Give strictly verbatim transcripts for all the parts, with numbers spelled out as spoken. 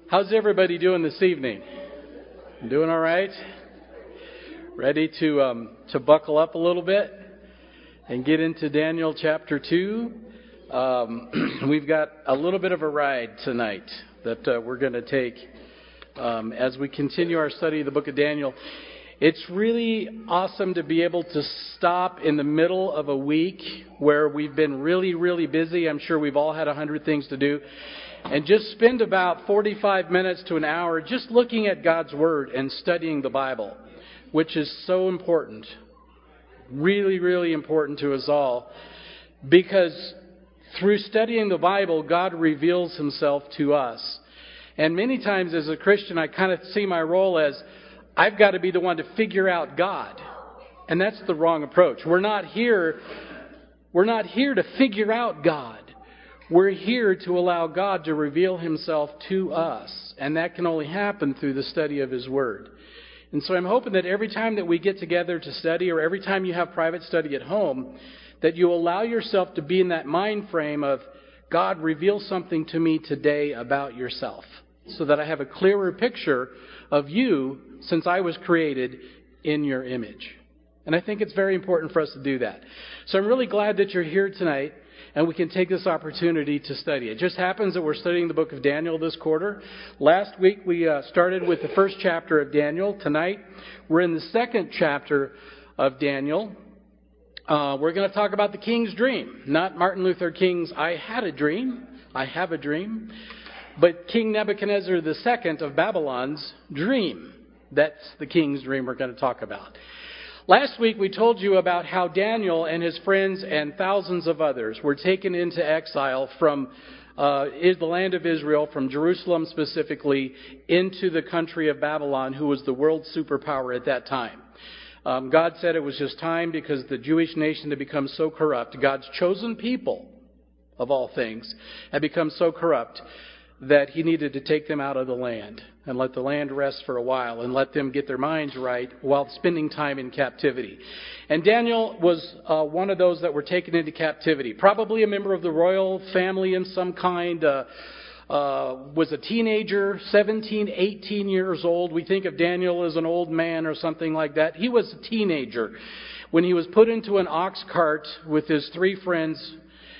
How's everybody doing this evening? Doing all right? Ready to um, to buckle up a little bit and get into Daniel chapter two? Um, we've got a little bit of a ride tonight that uh, we're going to take um, as we continue our study of the book of Daniel. It's really awesome to be able to stop in the middle of a week where we've been really, really busy. I'm sure we've all had a hundred things to do. And just spend about forty-five minutes to an hour just looking at God's Word and studying the Bible, which is so important. Really, really important to us all. Because through studying the Bible, God reveals Himself to us. And many times as a Christian, I kind of see my role as, I've got to be the one to figure out God. And that's the wrong approach. We're not here, we're not here to figure out God. We're here to allow God to reveal Himself to us. And that can only happen through the study of His Word. And so I'm hoping that every time that we get together to study, or every time you have private study at home, that you allow yourself to be in that mind frame of, God, reveal something to me today about yourself, so that I have a clearer picture of you since I was created in your image. And I think it's very important for us to do that. So I'm really glad that you're here tonight, and we can take this opportunity to study. It just happens that we're studying the book of Daniel this quarter. Last week we uh, started with the first chapter of Daniel. Tonight we're in the second chapter of Daniel. Uh, we're going to talk about the King's Dream, not Martin Luther King's I had a dream, I have a dream, but King Nebuchadnezzar the Second of Babylon's dream. That's the King's Dream we're going to talk about. Last week we told you about how Daniel and his friends and thousands of others were taken into exile from uh, the land of Israel, from Jerusalem specifically, into the country of Babylon, who was the world superpower at that time. Um, God said it was just time because the Jewish nation had become so corrupt. God's chosen people, of all things, had become so corrupt that He needed to take them out of the land and let the land rest for a while and let them get their minds right while spending time in captivity. And Daniel was uh, one of those that were taken into captivity. Probably a member of the royal family in some kind, uh, uh, was a teenager, seventeen, eighteen years old. We think of Daniel as an old man or something like that. He was a teenager when he was put into an ox cart with his three friends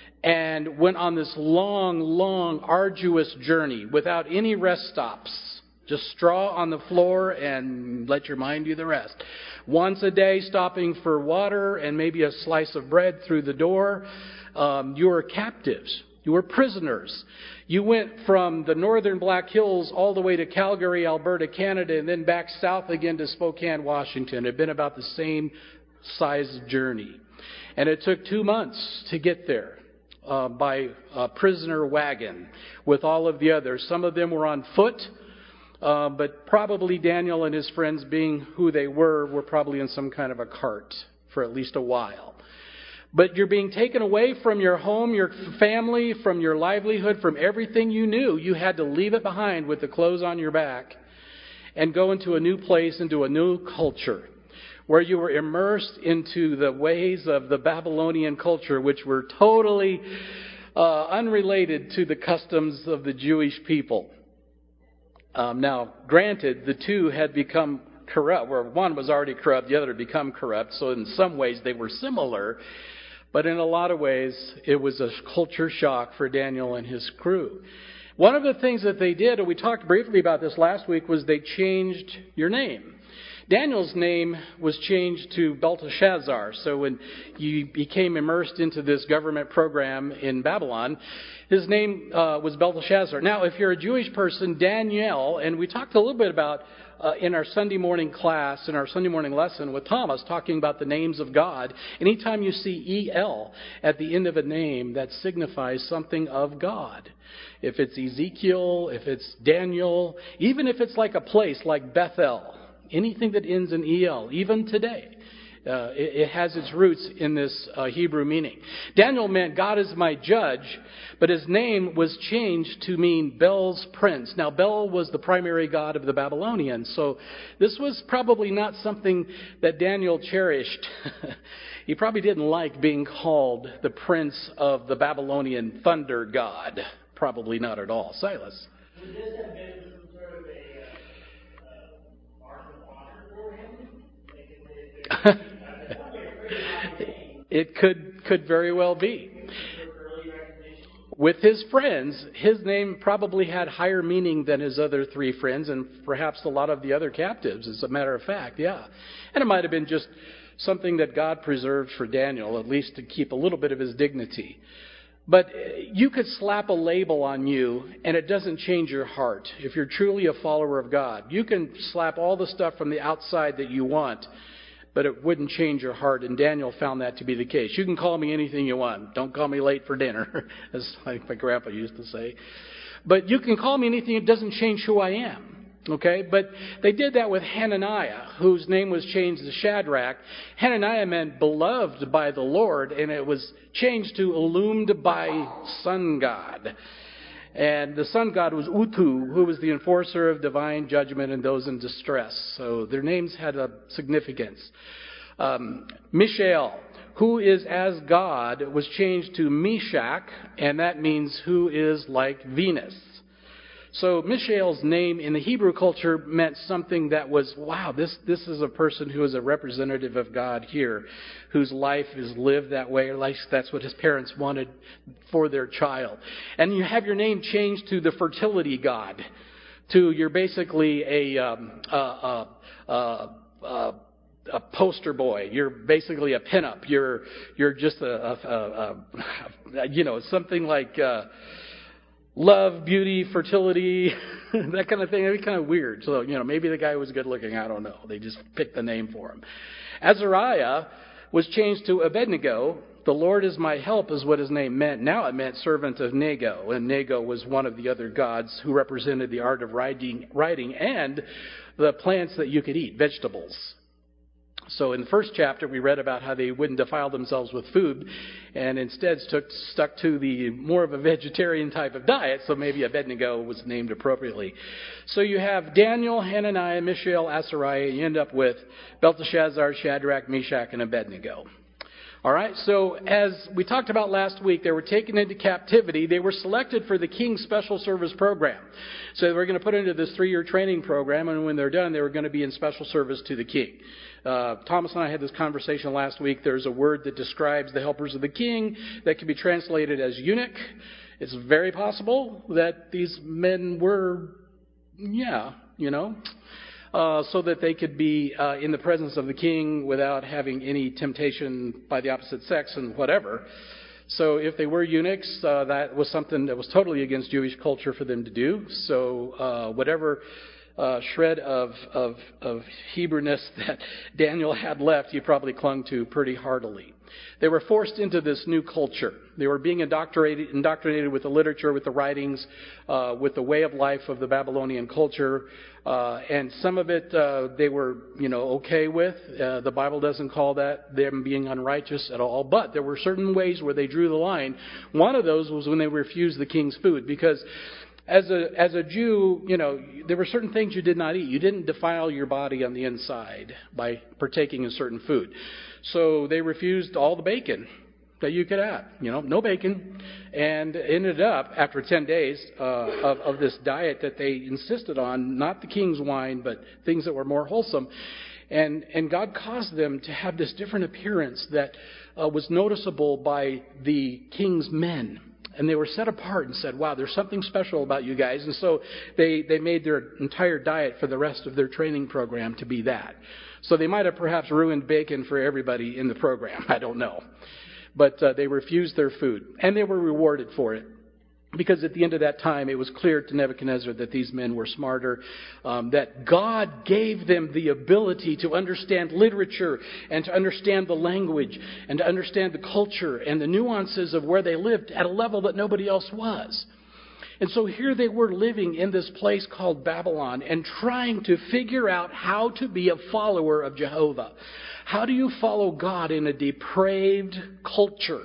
and went on this long, long, arduous journey without any rest stops. Just straw on the floor and let your mind do the rest. Once a day, stopping for water and maybe a slice of bread through the door. Um, you were captives. You were prisoners. You went from the northern Black Hills all the way to Calgary, Alberta, Canada, and then back south again to Spokane, Washington. It had been about the same size journey. And it took two months to get there. Uh, by a prisoner wagon with all of the others. Some of them were on foot, uh, but probably Daniel and his friends, being who they were, were probably in some kind of a cart for at least a while. But you're being taken away from your home, your family, from your livelihood, from everything you knew. You had to leave it behind with the clothes on your back and go into a new place, into a new culture, where you were immersed into the ways of the Babylonian culture, which were totally uh, unrelated to the customs of the Jewish people. Um, now, granted, the two had become corrupt, where one was already corrupt, the other had become corrupt, so in some ways they were similar, but in a lot of ways it was a culture shock for Daniel and his crew. One of the things that they did, and we talked briefly about this last week, was they changed your name. Daniel's name was changed to Belteshazzar. So when you became immersed into this government program in Babylon, his name uh, was Belteshazzar. Now, if you're a Jewish person, Daniel, and we talked a little bit about uh, in our Sunday morning class, in our Sunday morning lesson with Thomas, talking about the names of God. Anytime you see E L at the end of a name, that signifies something of God. If it's Ezekiel, if it's Daniel, even if it's like a place like Bethel, anything that ends in E L, even today, uh, it, it has its roots in this uh, Hebrew meaning. Daniel meant God is my judge, but his name was changed to mean Bel's prince. Now, Bel was the primary god of the Babylonians, so this was probably not something that Daniel cherished. He probably didn't like being called the prince of the Babylonian thunder god. Probably not at all. Silas? Would this have been it could could very well be. With his friends, his name probably had higher meaning than his other three friends and perhaps a lot of the other captives, as a matter of fact, yeah. And it might have been just something that God preserved for Daniel, at least to keep a little bit of his dignity. But you could slap a label on you and it doesn't change your heart if you're truly a follower of God. You can slap all the stuff from the outside that you want, but it wouldn't change your heart, and Daniel found that to be the case. You can call me anything you want. Don't call me late for dinner, as like my grandpa used to say. But you can call me anything, it doesn't change who I am. Okay? But they did that with Hananiah, whose name was changed to Shadrach. Hananiah meant beloved by the Lord, and it was changed to illumined by sun god. And the sun god was Utu, who was the enforcer of divine judgment and those in distress. So their names had a significance. Um, Mishael, who is as God, was changed to Meshach, and that means who is like Venus. So Mishael's name in the Hebrew culture meant something that was, wow, this, this is a person who is a representative of God here, whose life is lived that way, or like that's what his parents wanted for their child. And you have your name changed to the fertility god, to you're basically a, um, a, a, a, a a poster boy. You're basically a pinup. You're you're just a, a, a, a you know, something like uh, love, beauty, fertility, that kind of thing. It'd be kind of weird. So, you know, maybe the guy was good looking. I don't know. They just picked the name for him. Azariah was changed to Abednego. The Lord is my help is what his name meant. Now it meant servant of Nego. And Nego was one of the other gods who represented the art of writing, writing and the plants that you could eat, vegetables. So in the first chapter, we read about how they wouldn't defile themselves with food and instead stuck, stuck to the more of a vegetarian type of diet. So maybe Abednego was named appropriately. So you have Daniel, Hananiah, Mishael, Azariah. You end up with Belteshazzar, Shadrach, Meshach, and Abednego. All right, so as we talked about last week, they were taken into captivity. They were selected for the King's Special Service Program. So they were going to put into this three-year training program, and when they're done, they were going to be in special service to the king. Uh, Thomas and I had this conversation last week. There's a word that describes the helpers of the king that can be translated as eunuch. It's very possible that these men were, yeah, you know, Uh, so that they could be uh, in the presence of the king without having any temptation by the opposite sex and whatever. So if they were eunuchs, uh, that was something that was totally against Jewish culture for them to do. So uh, whatever uh, shred of, of, of Hebrewness that Daniel had left, he probably clung to pretty heartily. They were forced into this new culture. They were being indoctrinated, indoctrinated with the literature, with the writings, uh, with the way of life of the Babylonian culture. Uh, and some of it uh, they were, you know, okay with. Uh, the Bible doesn't call that them being unrighteous at all. But there were certain ways where they drew the line. One of those was when they refused the king's food. Because as a as a Jew, you know, there were certain things you did not eat. You didn't defile your body on the inside by partaking in certain food. So they refused all the bacon that you could have. You know, no bacon. And ended up, after ten days uh, of, of this diet that they insisted on, not the king's wine, but things that were more wholesome. And, and God caused them to have this different appearance that uh, was noticeable by the king's men. And they were set apart and said, wow, there's something special about you guys. And so they, they made their entire diet for the rest of their training program to be that. So they might have perhaps ruined bacon for everybody in the program. I don't know. But uh, they refused their food. And they were rewarded for it. Because at the end of that time, it was clear to Nebuchadnezzar that these men were smarter, um, that God gave them the ability to understand literature and to understand the language and to understand the culture and the nuances of where they lived at a level that nobody else was. And so here they were living in this place called Babylon and trying to figure out how to be a follower of Jehovah. How do you follow God in a depraved culture?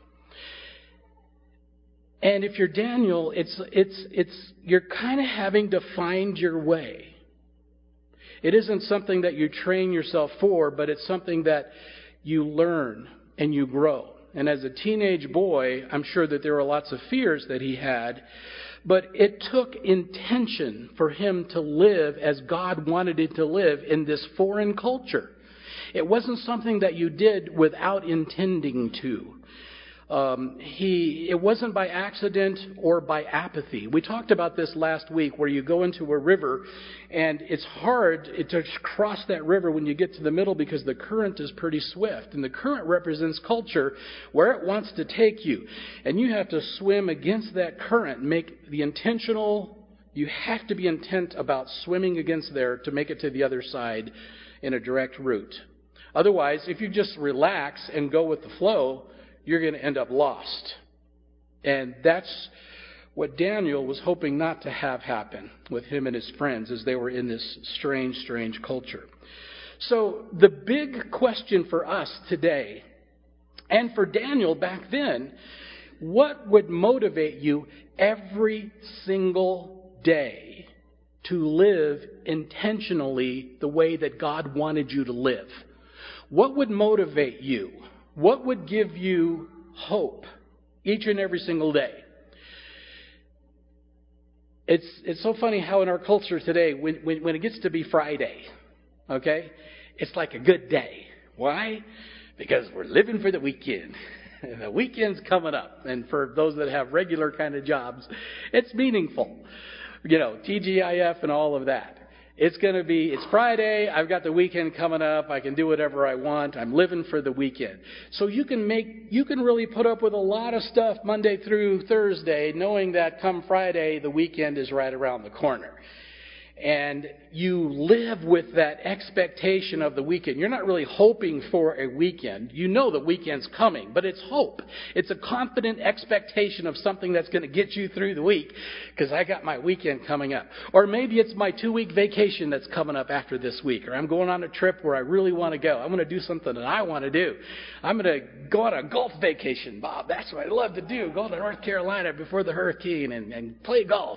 And if you're Daniel, it's it's it's you're kind of having to find your way. It isn't something that you train yourself for, but it's something that you learn and you grow. And as a teenage boy, I'm sure that there were lots of fears that he had, but it took intention for him to live as God wanted him to live in this foreign culture. It wasn't something that you did without intending to. Um, he, it wasn't by accident or by apathy. We talked about this last week, where you go into a river and it's hard to cross that river when you get to the middle because the current is pretty swift. And the current represents culture, where it wants to take you. And you have to swim against that current, make the intentional, you have to be intent about swimming against there to make it to the other side in a direct route. Otherwise, if you just relax and go with the flow, you're going to end up lost. And that's what Daniel was hoping not to have happen with him and his friends as they were in this strange, strange culture. So the big question for us today, and for Daniel back then, what would motivate you every single day to live intentionally the way that God wanted you to live? What would motivate you? What would give you hope each and every single day? It's it's so funny how in our culture today, when, when, when it gets to be Friday, okay, it's like a good day. Why? Because we're living for the weekend. The weekend's coming up. And for those that have regular kind of jobs, it's meaningful. You know, T G I F and all of that. It's going to be, it's Friday, I've got the weekend coming up, I can do whatever I want, I'm living for the weekend. So you can make, you can really put up with a lot of stuff Monday through Thursday, knowing that come Friday, the weekend is right around the corner. And you live with that expectation of the weekend. You're not really hoping for a weekend. You know the weekend's coming, but it's hope. It's a confident expectation of something that's going to get you through the week because I got my weekend coming up. Or maybe it's my two-week vacation that's coming up after this week. Or I'm going on a trip where I really want to go. I'm going to do something that I want to do. I'm going to go on a golf vacation, Bob. That's what I love to do. Go to North Carolina before the hurricane and, and play golf.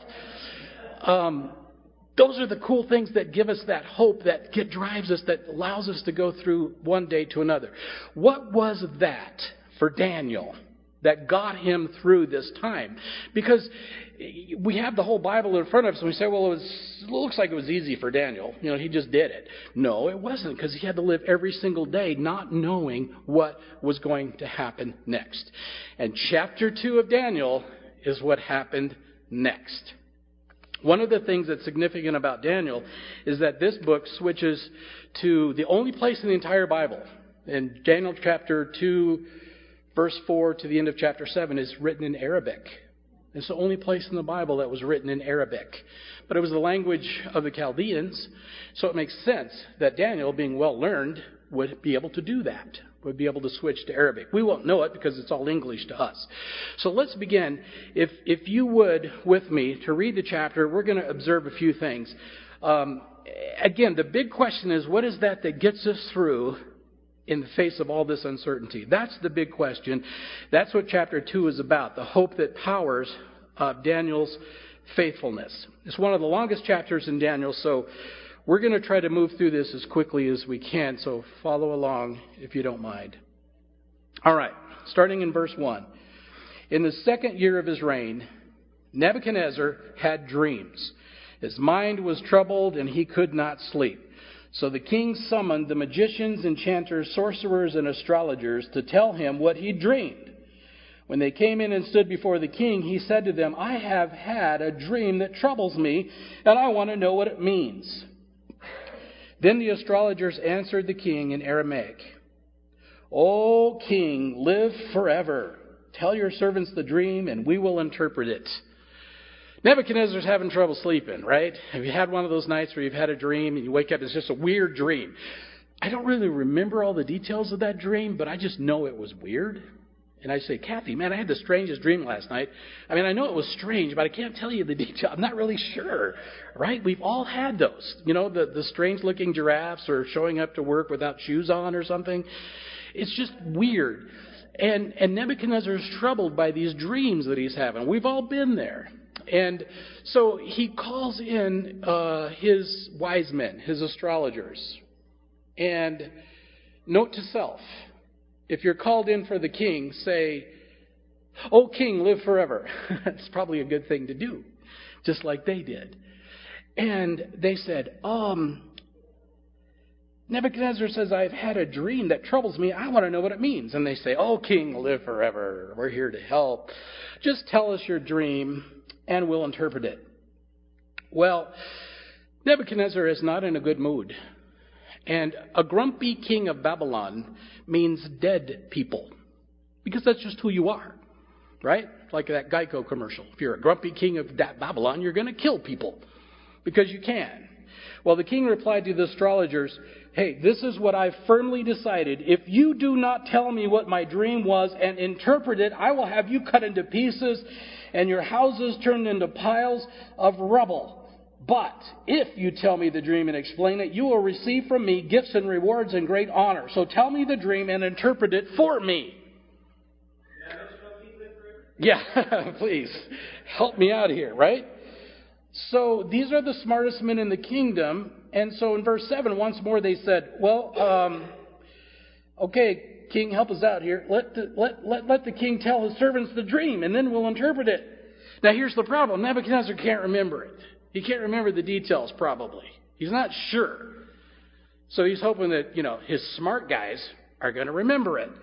Um... Those are the cool things that give us that hope, that get, drives us, that allows us to go through one day to another. What was that for Daniel that got him through this time? Because we have the whole Bible in front of us and we say, well, it, was, it looks like it was easy for Daniel. You know, he just did it. No, it wasn't, because he had to live every single day not knowing what was going to happen next. And chapter two of Daniel is what happened next. One of the things that's significant about Daniel is that this book switches to the only place in the entire Bible. In Daniel chapter two, verse four to the end of chapter seven is written in Arabic. It's the only place in the Bible that was written in Arabic. But it was the language of the Chaldeans, so it makes sense that Daniel, being well learned, would be able to do that, would be able to switch to Arabic. We won't know it because it's all English to us. So let's begin. If if you would, with me, to read the chapter, we're going to observe a few things. Um, again, the big question is, what is that that gets us through in the face of all this uncertainty? That's the big question. That's what chapter two is about, the hope that powers uh, Daniel's faithfulness. It's one of the longest chapters in Daniel, so we're going to try to move through this as quickly as we can, so follow along if you don't mind. All right, starting in verse one. In the second year of his reign, Nebuchadnezzar had dreams. His mind was troubled and he could not sleep. So the king summoned the magicians, enchanters, sorcerers, and astrologers to tell him what he dreamed. When they came in and stood before the king, he said to them, I have had a dream that troubles me, and I want to know what it means. Then the astrologers answered the king in Aramaic, O king, live forever. Tell your servants the dream, and we will interpret it. Nebuchadnezzar's having trouble sleeping, right? Have you had one of those nights where you've had a dream and you wake up, it's just a weird dream? I don't really remember all the details of that dream, but I just know it was weird. And I say, Kathy, man, I had the strangest dream last night. I mean, I know it was strange, but I can't tell you the detail. I'm not really sure, right? We've all had those. You know, the, the strange-looking giraffes or showing up to work without shoes on or something. It's just weird. And, and Nebuchadnezzar's troubled by these dreams that he's having. We've all been there. And so he calls in uh, his wise men, his astrologers. And note to self, if you're called in for the king, say, O king, live forever. It's probably a good thing to do, just like they did. And they said, um, Nebuchadnezzar says, I've had a dream that troubles me. I want to know what it means. And they say, oh, king, live forever. We're here to help. Just tell us your dream and we'll interpret it. Well, Nebuchadnezzar is not in a good mood. And a grumpy king of Babylon means dead people. Because that's just who you are. Right? Like that Geico commercial. If you're a grumpy king of Babylon, you're going to kill people. Because you can. Well, the king replied to the astrologers, hey, this is what I've firmly decided. If you do not tell me what my dream was and interpret it, I will have you cut into pieces and your houses turned into piles of rubble. But if you tell me the dream and explain it, you will receive from me gifts and rewards and great honor. So tell me the dream and interpret it for me. Yeah, please help me out here, right? So these are the smartest men in the kingdom. And so in verse seven, once more they said, well, um, okay, king, help us out here. Let the, let, let, let the king tell his servants the dream, and then we'll interpret it. Now here's the problem. Nebuchadnezzar can't remember it. He can't remember the details, probably. He's not sure. So he's hoping that, you know, his smart guys are going to remember it.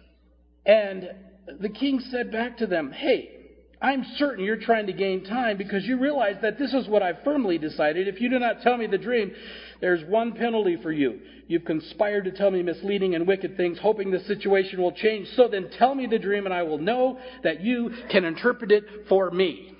And the king said back to them, hey, I'm certain you're trying to gain time because you realize that this is what I've firmly decided. If you do not tell me the dream, there's one penalty for you. You've conspired to tell me misleading and wicked things, hoping the situation will change. So then tell me the dream and I will know that you can interpret it for me.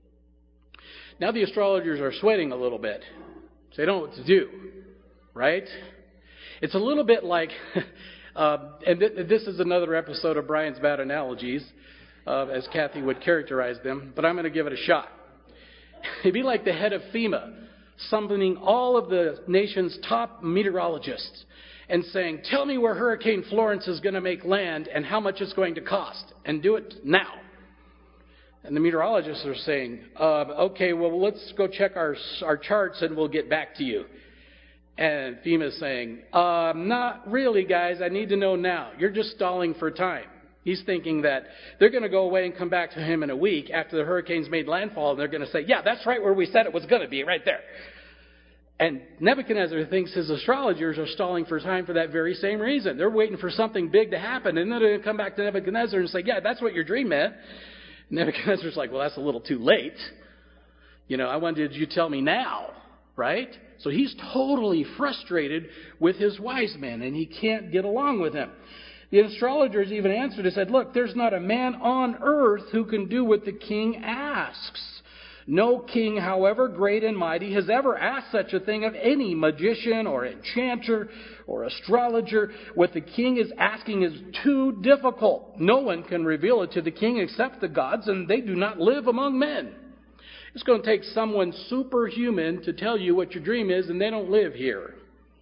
Now the astrologers are sweating a little bit. So they don't know what to do, right? It's a little bit like, uh, and th- this is another episode of Brian's Bad Analogies. Uh, as Kathy would characterize them, but I'm going to give it a shot. It'd be like the head of FEMA summoning all of the nation's top meteorologists and saying, tell me where Hurricane Florence is going to make land and how much it's going to cost, and do it now. And the meteorologists are saying, uh, okay, well, let's go check our, our charts and we'll get back to you. And FEMA is saying, uh, not really, guys, I need to know now. You're just stalling for time. He's thinking that they're going to go away and come back to him in a week after the hurricane's made landfall, and they're going to say, yeah, that's right where we said it was going to be, right there. And Nebuchadnezzar thinks his astrologers are stalling for time for that very same reason. They're waiting for something big to happen, and then they're going to come back to Nebuchadnezzar and say, yeah, that's what your dream meant. Nebuchadnezzar's like, well, that's a little too late. You know, I wanted you to tell me now, right? So he's totally frustrated with his wise men, and he can't get along with him. The astrologers even answered and said, look, there's not a man on earth who can do what the king asks. No king, however great and mighty, has ever asked such a thing of any magician or enchanter or astrologer. What the king is asking is too difficult. No one can reveal it to the king except the gods, and they do not live among men. It's going to take someone superhuman to tell you what your dream is, and they don't live here.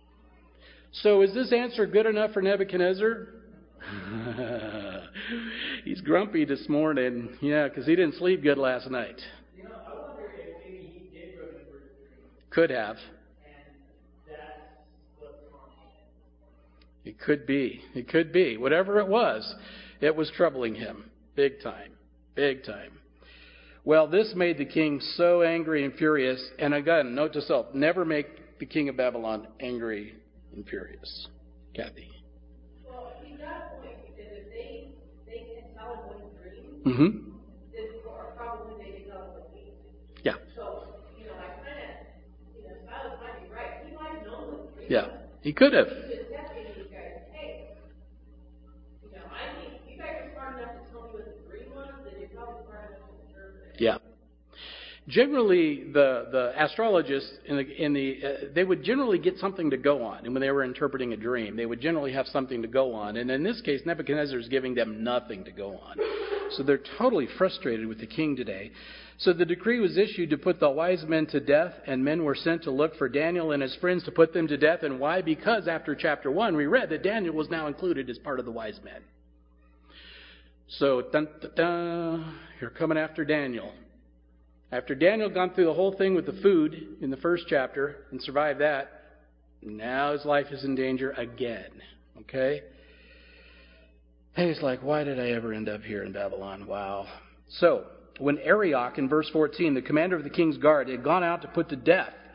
So is this answer good enough for Nebuchadnezzar? He's grumpy this morning. Yeah, because he didn't sleep good last night. You know, I wonder if maybe he did remember the dream. Could have. And that's what's wrong. It could be. It could be. Whatever it was, it was troubling him. Big time. Big time. Well, this made the king so angry and furious. And again, note to self, never make the king of Babylon angry and furious. Kathy. Well, he's got a point, because if they, they can tell him what his dream, Mm-hmm. then probably they can tell him what he needs. Yeah. So, you know, I kind of, you know, Silas might be right. He might have known what his dream Yeah. was. He could have. He just testing these guys. Hey, you know, I think you guys are smart enough to tell me what the dream was, then you're probably smart enough to interpret it. Yeah. Generally, the, the astrologists in the, in the uh, they would generally get something to go on. And when they were interpreting a dream, they would generally have something to go on. And in this case, Nebuchadnezzar is giving them nothing to go on. So they're totally frustrated with the king today. So the decree was issued to put the wise men to death, and men were sent to look for Daniel and his friends to put them to death. And why? Because after chapter one, we read that Daniel was now included as part of the wise men. So, dun, dun, dun, you're coming after Daniel. After Daniel gone through the whole thing with the food in the first chapter and survived that, now his life is in danger again. Okay? And he's like, why did I ever end up here in Babylon? Wow. So, when Arioch, in verse fourteen, the commander of the king's guard, had gone out to put to death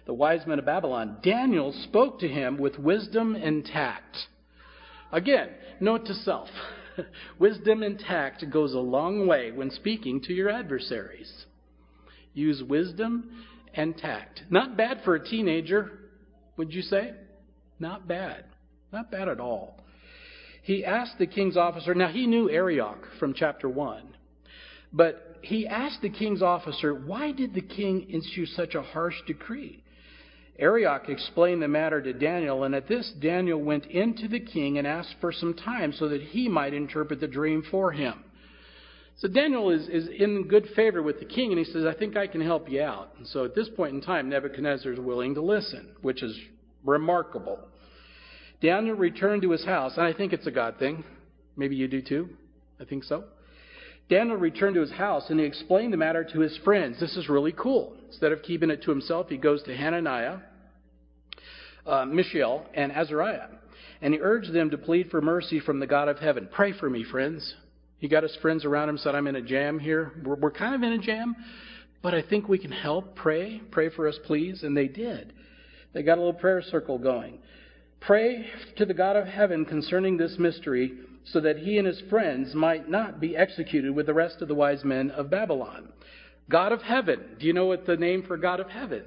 the wise men of Babylon, Daniel spoke to him with wisdom and tact. Again, note to self. Wisdom and tact goes a long way when speaking to your adversaries. Use wisdom and tact. Not bad for a teenager, would you say? Not bad. Not bad at all. He asked the king's officer, now he knew Arioch from chapter one, but he asked the king's officer, why did the king issue such a harsh decree? Arioch explained the matter to Daniel, and at this Daniel went into the king and asked for some time so that he might interpret the dream for him. So Daniel is, is in good favor with the king, and he says, I think I can help you out. And so at this point in time, Nebuchadnezzar is willing to listen, which is remarkable. Daniel returned to his house, and I think it's a God thing. Maybe you do too. I think so. Daniel returned to his house, and he explained the matter to his friends. This is really cool. Instead of keeping it to himself, he goes to Hananiah, uh, Mishael, and Azariah. And he urged them to plead for mercy from the God of heaven. Pray for me, friends. He got his friends around him, said, I'm in a jam here. We're, we're kind of in a jam, but I think we can help. Pray. Pray for us, please. And they did. They got a little prayer circle going. Pray to the God of heaven concerning this mystery, so that he and his friends might not be executed with the rest of the wise men of Babylon. God of heaven. Do you know what the name for God of heaven?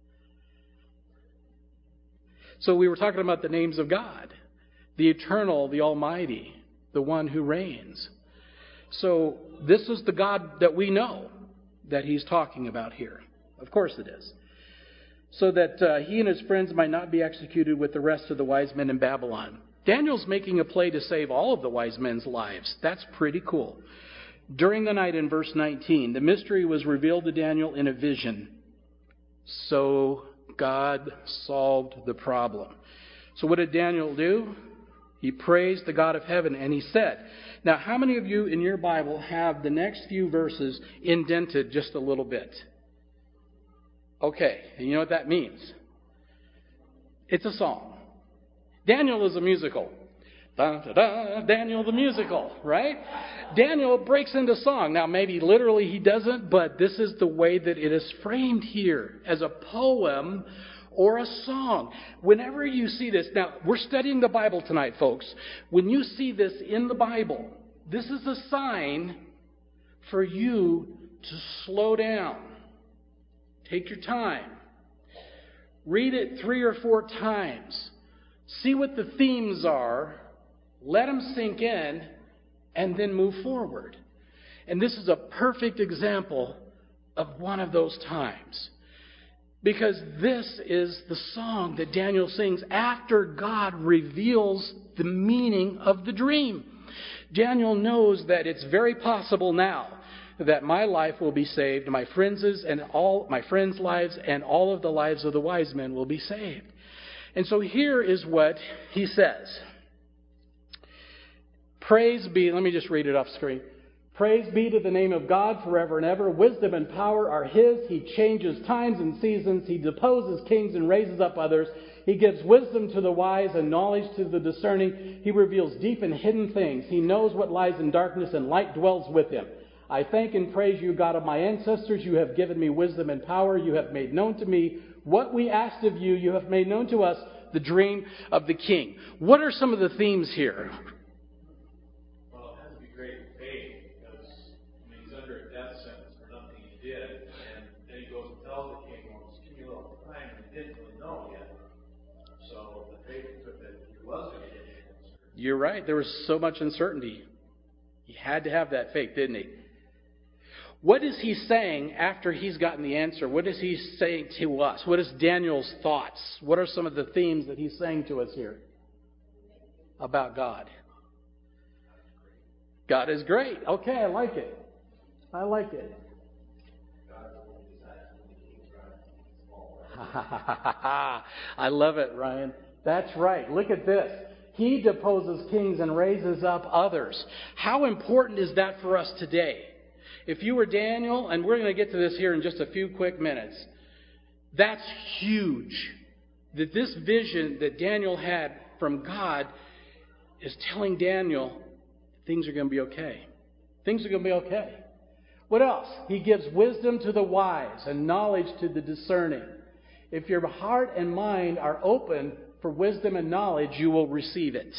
So we were talking about the names of God. The eternal, the almighty, the one who reigns. So this is the God that we know that he's talking about here. Of course it is. So that uh, he and his friends might not be executed with the rest of the wise men in Babylon. Daniel's making a play to save all of the wise men's lives. That's pretty cool. During the night in verse nineteen, the mystery was revealed to Daniel in a vision. So God solved the problem. So what did Daniel do? He praised the God of heaven, and he said, now how many of you in your Bible have the next few verses indented just a little bit? Okay, and you know what that means? It's a song. Daniel is a musical. Da, da, da, Daniel the musical, right? Daniel breaks into song. Now, maybe literally he doesn't, but this is the way that it is framed here, as a poem or a song. Whenever you see this, now, we're studying the Bible tonight, folks. When you see this in the Bible, this is a sign for you to slow down. Take your time. Read it three or four times. See what the themes are. Let them sink in, and then move forward. And this is a perfect example of one of those times. Because this is the song that Daniel sings after God reveals the meaning of the dream. Daniel knows that it's very possible now that my life will be saved, my friends' and all my friends' lives, and all of the lives of the wise men will be saved. And so here is what he says. Praise be, let me just read it off screen. Praise be to the name of God forever and ever. Wisdom and power are his. He changes times and seasons. He deposes kings and raises up others. He gives wisdom to the wise and knowledge to the discerning. He reveals deep and hidden things. He knows what lies in darkness, and light dwells with him. I thank and praise you, God of my ancestors. You have given me wisdom and power. You have made known to me what we asked of you. You have made known to us the dream of the king. What are some of the themes here? Well, it has to be great faith, because I mean, he's under a death sentence for nothing he did. And then he goes and tells the king, well, just give me a little time, and he didn't really know yet. So the faith took that he was going to get the answer. You're right. There was so much uncertainty. He had to have that faith, didn't he? What is he saying after he's gotten the answer? What is he saying to us? What is Daniel's thoughts? What are some of the themes that he's saying to us here about God? God is great. Okay, I like it. I like it. I love it, Ryan. That's right. Look at this. He deposes kings and raises up others. How important is that for us today? If you were Daniel, and we're going to get to this here in just a few quick minutes, that's huge. That this vision that Daniel had from God is telling Daniel things are going to be okay. Things are going to be okay. What else? He gives wisdom to the wise and knowledge to the discerning. If your heart and mind are open for wisdom and knowledge, you will receive it.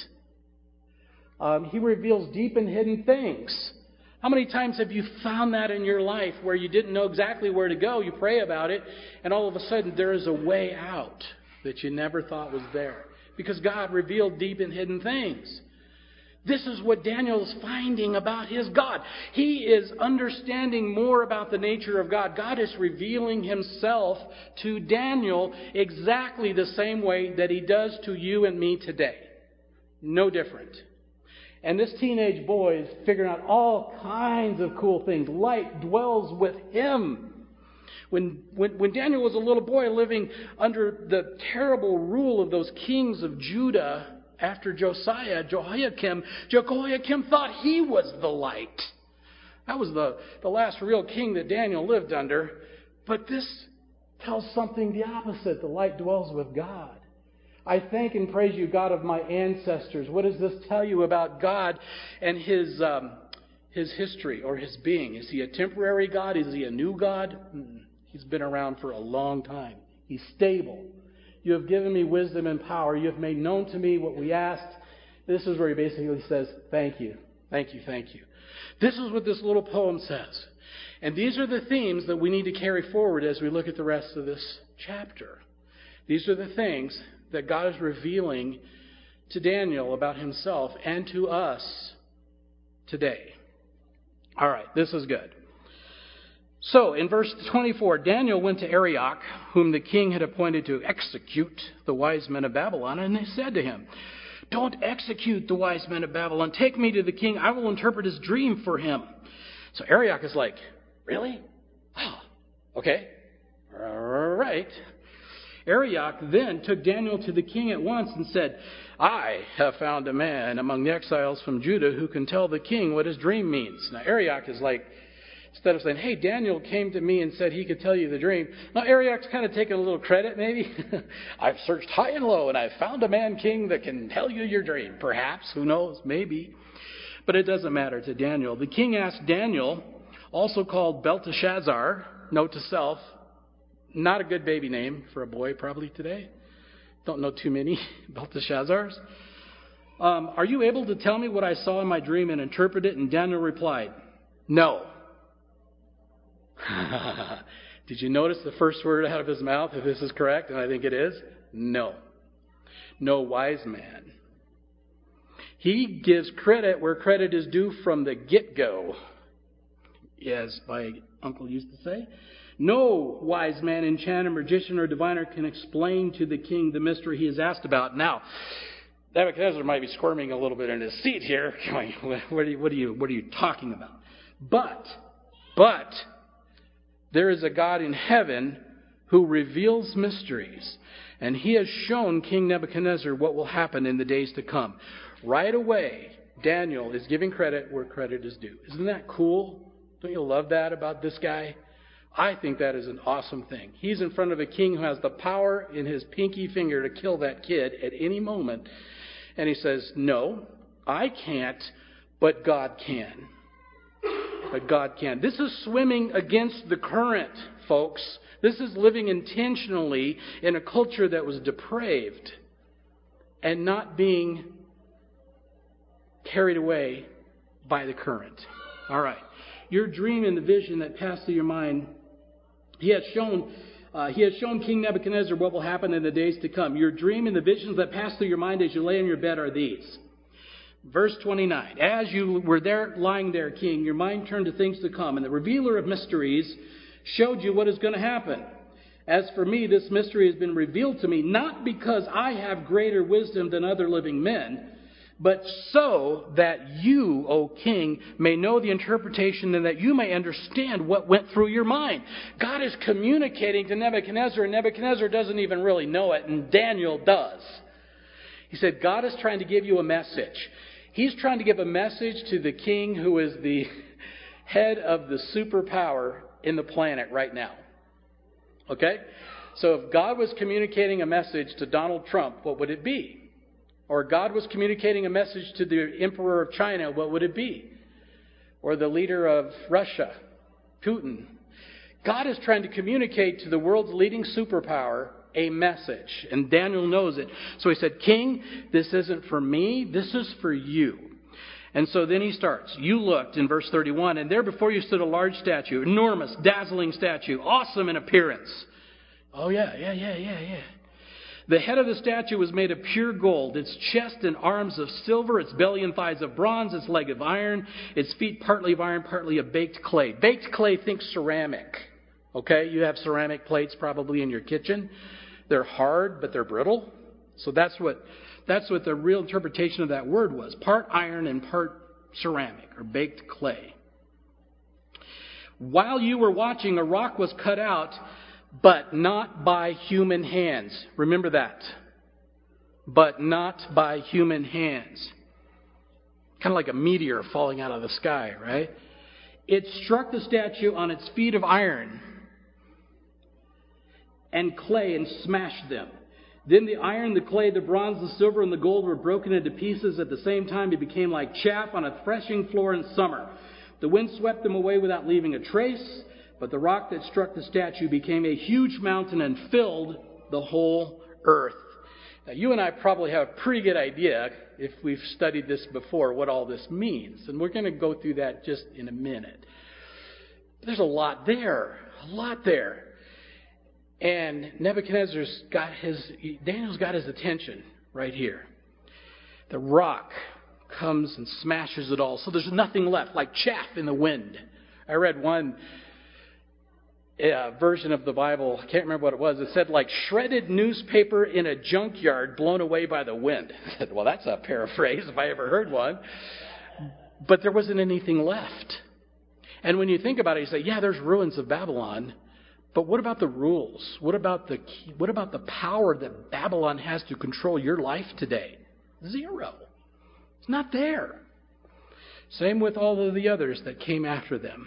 Um, he reveals deep and hidden things. How many times have you found that in your life where you didn't know exactly where to go? You pray about it, and all of a sudden there is a way out that you never thought was there. Because God revealed deep and hidden things. This is what Daniel is finding about his God. He is understanding more about the nature of God. God is revealing himself to Daniel exactly the same way that he does to you and me today. No different. And this teenage boy is figuring out all kinds of cool things. Light dwells with him. When, when, when Daniel was a little boy living under the terrible rule of those kings of Judah after Josiah, Jehoiakim, Jehoiakim thought he was the light. That was the, the last real king that Daniel lived under. But this tells something the opposite. The light dwells with God. I thank and praise you, God of my ancestors. What does this tell you about God and his um, his history or his being? Is he a temporary God? Is he a new God? Mm-mm. He's been around for a long time. He's stable. You have given me wisdom and power. You have made known to me what we asked. This is where he basically says, thank you, thank you, thank you. This is what this little poem says. And these are the themes that we need to carry forward as we look at the rest of this chapter. These are the things that God is revealing to Daniel about himself and to us today. All right, this is good. So, in verse twenty-four, Daniel went to Arioch, whom the king had appointed to execute the wise men of Babylon, and they said to him, don't execute the wise men of Babylon. Take me to the king. I will interpret his dream for him. So Arioch is like, really? Oh, okay. All right. Arioch then took Daniel to the king at once and said, I have found a man among the exiles from Judah who can tell the king what his dream means. Now Arioch is like, instead of saying, hey, Daniel came to me and said he could tell you the dream. Now Arioch's kind of taking a little credit maybe. I've searched high and low and I've found a man king that can tell you your dream. Perhaps, who knows, maybe. But it doesn't matter to Daniel. The king asked Daniel, also called Belteshazzar, note to self, not a good baby name for a boy probably today. Don't know too many Belteshazzars. Um, are you able to tell me what I saw in my dream and interpret it? And Daniel replied, no. Did you notice the first word out of his mouth, if this is correct? And I think it is. No. No wise man. He gives credit where credit is due from the get-go, as my uncle used to say. No wise man, enchanter, magician, or diviner can explain to the king the mystery he is asked about. Now, Nebuchadnezzar might be squirming a little bit in his seat here. Going, what are you, what are you, what are you talking about? But, but, there is a God in heaven who reveals mysteries. And he has shown King Nebuchadnezzar what will happen in the days to come. Right away, Daniel is giving credit where credit is due. Isn't that cool? Don't you love that about this guy? I think that is an awesome thing. He's in front of a king who has the power in his pinky finger to kill that kid at any moment. And he says, no, I can't, but God can. But God can. This is swimming against the current, folks. This is living intentionally in a culture that was depraved and not being carried away by the current. All right. Your dream and the vision that passed through your mind, he has shown uh, he has shown King Nebuchadnezzar what will happen in the days to come. Your dream and the visions that pass through your mind as you lay in your bed are these. Verse twenty-nine, as you were there lying there, king, your mind turned to things to come, and the revealer of mysteries showed you what is going to happen. As for me, this mystery has been revealed to me, not because I have greater wisdom than other living men, but so that you, O king, may know the interpretation and that you may understand what went through your mind. God is communicating to Nebuchadnezzar, and Nebuchadnezzar doesn't even really know it, and Daniel does. He said, God is trying to give you a message. He's trying to give a message to the king who is the head of the superpower in the planet right now. Okay? So if God was communicating a message to Donald Trump, what would it be? Or God was communicating a message to the emperor of China, what would it be? Or the leader of Russia, Putin. God is trying to communicate to the world's leading superpower a message. And Daniel knows it. So he said, King, this isn't for me. This is for you. And so then he starts. You looked in verse thirty-one, and there before you stood a large statue, enormous, dazzling statue, awesome in appearance. Oh, yeah, yeah, yeah, yeah, yeah. The head of the statue was made of pure gold, its chest and arms of silver, its belly and thighs of bronze, its leg of iron, its feet partly of iron, partly of baked clay. Baked clay, think ceramic. Okay, you have ceramic plates probably in your kitchen. They're hard, but they're brittle. So that's what that's what the real interpretation of that word was. Part iron and part ceramic, or baked clay. While you were watching, a rock was cut out, but not by human hands. Remember that. But not by human hands. Kind of like a meteor falling out of the sky, right? It struck the statue on its feet of iron and clay and smashed them. Then the iron, the clay, the bronze, the silver, and the gold were broken into pieces. At the same time, it became like chaff on a threshing floor in summer. The wind swept them away without leaving a trace. But the rock that struck the statue became a huge mountain and filled the whole earth. Now, you and I probably have a pretty good idea, if we've studied this before, what all this means. And we're going to go through that just in a minute. There's a lot there. A lot there. And Nebuchadnezzar's got his, Daniel's got his attention right here. The rock comes and smashes it all. So there's nothing left, like chaff in the wind. I read one uh, version of the Bible, I can't remember what it was. It said like shredded newspaper in a junkyard blown away by the wind. I said, well, that's a paraphrase if I ever heard one. But there wasn't anything left. And when you think about it, you say, yeah, there's ruins of Babylon. But what about the rules? What about the what about the power that Babylon has to control your life today? Zero. It's not there. Same with all of the others that came after them.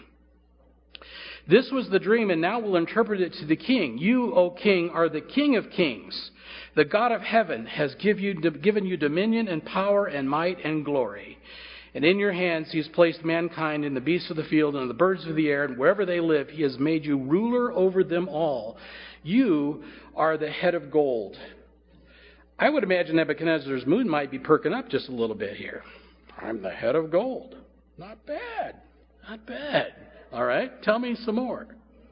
This was the dream, and now we'll interpret it to the king. You, O king, are the king of kings. The God of heaven has give you, given you dominion and power and might and glory. And in your hands he has placed mankind and the beasts of the field and the birds of the air, and wherever they live he has made you ruler over them all. You are the head of gold. I would imagine Nebuchadnezzar's mood might be perking up just a little bit here. I'm the head of gold. Not bad. Not bad. All right, tell me some more.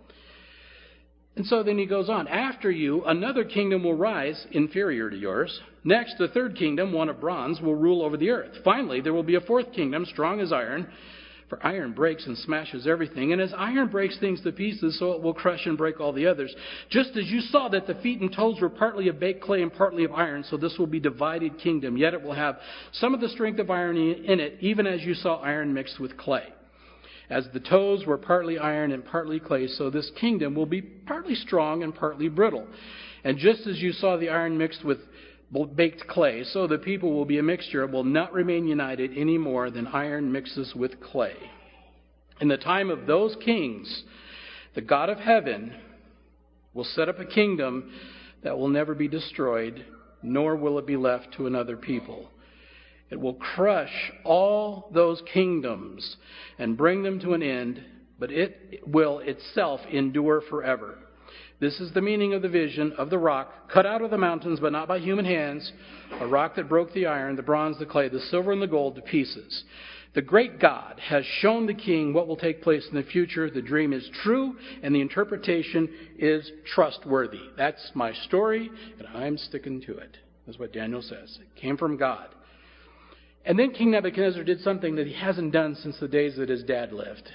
And so then he goes on. After you, another kingdom will rise, inferior to yours. Next, the third kingdom, one of bronze, will rule over the earth. Finally, there will be a fourth kingdom, strong as iron. For iron breaks and smashes everything. And as iron breaks things to pieces, so it will crush and break all the others. Just as you saw that the feet and toes were partly of baked clay and partly of iron, so this will be a divided kingdom. Yet it will have some of the strength of iron in it, even as you saw iron mixed with clay. As the toes were partly iron and partly clay, so this kingdom will be partly strong and partly brittle. And just as you saw the iron mixed with baked clay, so the people will be a mixture. It will not remain united any more than iron mixes with clay. In the time of those kings, the God of heaven will set up a kingdom that will never be destroyed, nor will it be left to another people. It will crush all those kingdoms and bring them to an end, but it will itself endure forever. This is the meaning of the vision of the rock, cut out of the mountains, but not by human hands, a rock that broke the iron, the bronze, the clay, the silver, and the gold to pieces. The great God has shown the king what will take place in the future. The dream is true, and the interpretation is trustworthy. That's my story, and I'm sticking to it. That's what Daniel says. It came from God. And then King Nebuchadnezzar did something that he hasn't done since the days that his dad lived.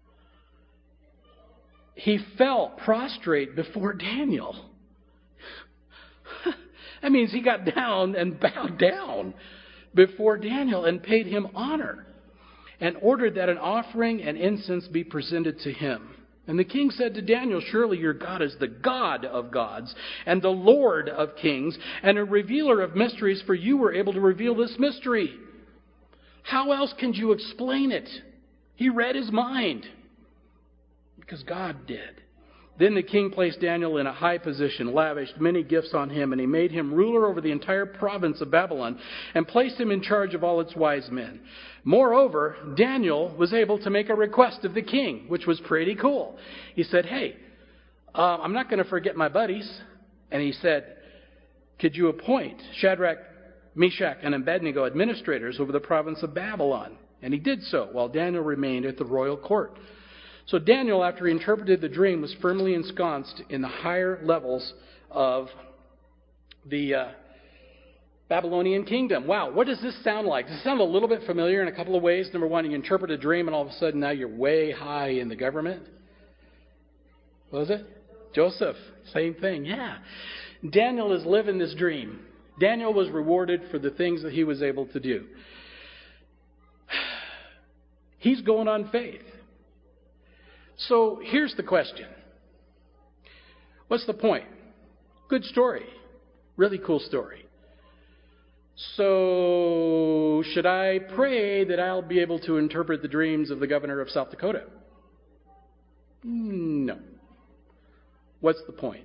He fell prostrate before Daniel. That means he got down and bowed down before Daniel and paid him honor and ordered that an offering and incense be presented to him. And the king said to Daniel, surely your God is the God of gods and the Lord of kings and a revealer of mysteries, for you were able to reveal this mystery. How else can you explain it? He read his mind. Because God did. Then the king placed Daniel in a high position, lavished many gifts on him, and he made him ruler over the entire province of Babylon and placed him in charge of all its wise men. Moreover, Daniel was able to make a request of the king, which was pretty cool. He said, hey, uh, I'm not going to forget my buddies. And he said, could you appoint Shadrach, Meshach, and Abednego administrators over the province of Babylon? And he did so, while Daniel remained at the royal court. So Daniel, after he interpreted the dream, was firmly ensconced in the higher levels of the uh, Babylonian kingdom. Wow, what does this sound like? Does it sound a little bit familiar in a couple of ways? Number one, you interpret a dream and all of a sudden now you're way high in the government. What was it? Joseph, same thing, yeah. Daniel is living this dream. Daniel was rewarded for the things that he was able to do. He's going on faith. So here's the question. What's the point? Good story. Really cool story. So should I pray that I'll be able to interpret the dreams of the governor of South Dakota? No. What's the point?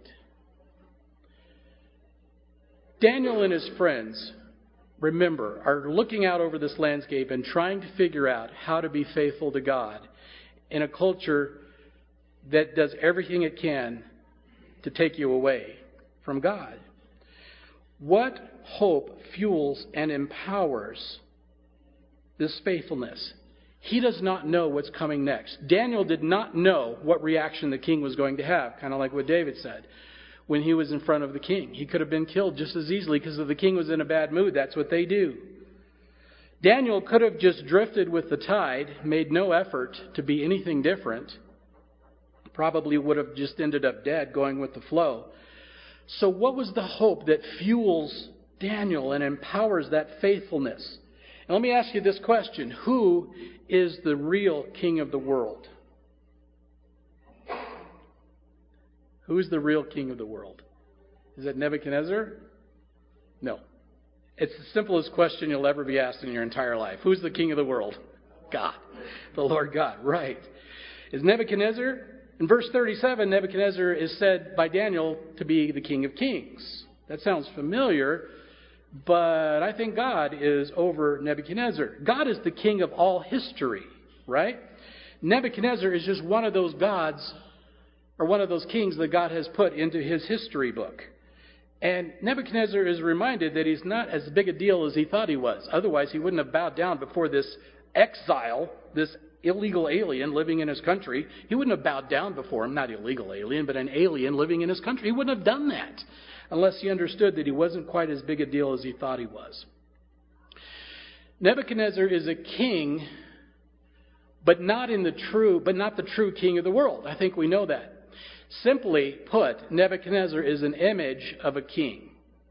Daniel and his friends, remember, are looking out over this landscape and trying to figure out how to be faithful to God in a culture that does everything it can to take you away from God. What hope fuels and empowers this faithfulness? He does not know what's coming next. Daniel did not know what reaction the king was going to have, kind of like what David said when he was in front of the king. He could have been killed just as easily because if the king was in a bad mood, that's what they do. Daniel could have just drifted with the tide, made no effort to be anything different. Probably would have just ended up dead going with the flow. So what was the hope that fuels Daniel and empowers that faithfulness? And let me ask you this question. Who is the real king of the world? Who is the real king of the world? Is it Nebuchadnezzar? No. It's the simplest question you'll ever be asked in your entire life. Who's the king of the world? God. The Lord God. Right. Is Nebuchadnezzar? In verse thirty-seven, Nebuchadnezzar is said by Daniel to be the king of kings. That sounds familiar, but I think God is over Nebuchadnezzar. God is the king of all history, right? Nebuchadnezzar is just one of those gods, or one of those kings that God has put into his history book. And Nebuchadnezzar is reminded that he's not as big a deal as he thought he was. Otherwise, he wouldn't have bowed down before this exile, this illegal alien living in his country. He wouldn't have bowed down before him, not illegal alien, but an alien living in his country. He wouldn't have done that unless he understood that he wasn't quite as big a deal as he thought he was. Nebuchadnezzar is a king, but not in the true, but not the true king of the world. I think we know that. Simply put, Nebuchadnezzar is an image of a king.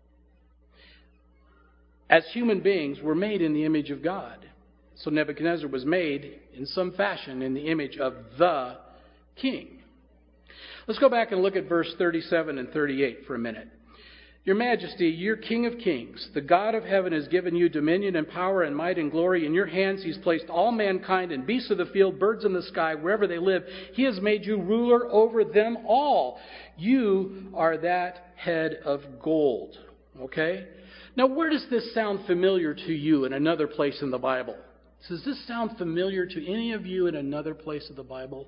As human beings, we're made in the image of God. So Nebuchadnezzar was made in some fashion in the image of the king. Let's go back and look at verse thirty-seven and thirty-eight for a minute. Your Majesty, your King of kings, the God of heaven has given you dominion and power and might and glory. In your hands he's placed all mankind and beasts of the field, birds in the sky, wherever they live. He has made you ruler over them all. You are that head of gold. Okay? Now, where does this sound familiar to you in another place in the Bible? Does this sound familiar to any of you in another place of the Bible?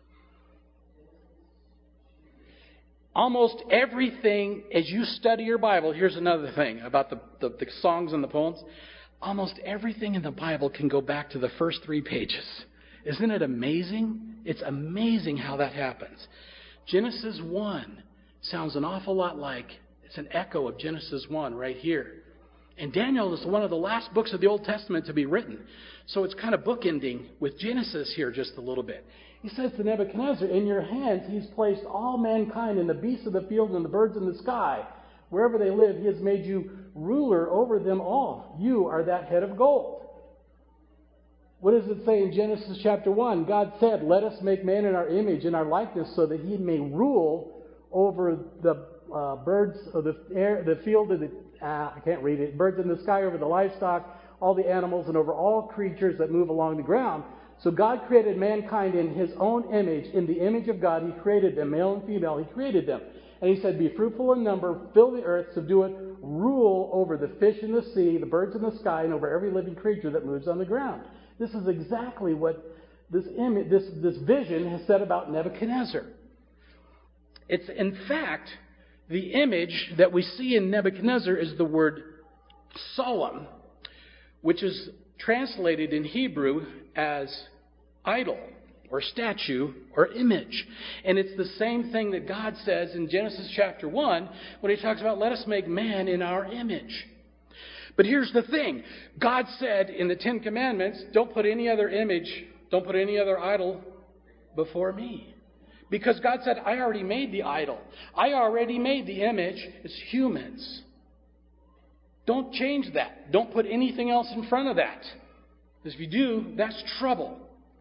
Almost everything, as you study your Bible, here's another thing about the, the, the songs and the poems. Almost everything in the Bible can go back to the first three pages. Isn't it amazing? It's amazing how that happens. Genesis one sounds an awful lot like, it's an echo of Genesis one right here. And Daniel is one of the last books of the Old Testament to be written. So it's kind of bookending with Genesis here just a little bit. He says to Nebuchadnezzar, in your hands he's placed all mankind and the beasts of the field and the birds in the sky. Wherever they live, he has made you ruler over them all. You are that head of gold. What does it say in Genesis chapter one? God said, let us make man in our image, in our likeness, so that he may rule over the uh, birds of the air, the field of the, uh, I can't read it, birds in the sky, over the livestock, all the animals, and over all creatures that move along the ground. So God created mankind in His own image. In the image of God, He created them, male and female. He created them. And He said, be fruitful in number, fill the earth, subdue it, rule over the fish in the sea, the birds in the sky, and over every living creature that moves on the ground. This is exactly what this image, this, this vision has said about Nebuchadnezzar. It's, in fact, the image that we see in Nebuchadnezzar is the word solemn, which is translated in Hebrew as idol or statue or image. And it's the same thing that God says in Genesis chapter one when He talks about, let us make man in our image. But here's the thing. God said in the Ten Commandments, don't put any other image, don't put any other idol before me. Because God said, I already made the idol. I already made the image. It's humans. Don't change that. Don't put anything else in front of that. Because if you do, that's trouble.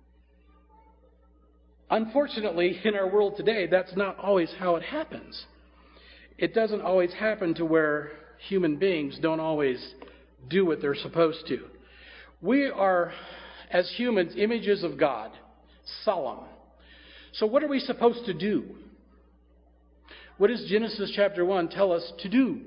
Unfortunately, in our world today, that's not always how it happens. It doesn't always happen to where human beings don't always do what they're supposed to. We are, as humans, images of God, solemn. So what are we supposed to do? What does Genesis chapter one tell us to do?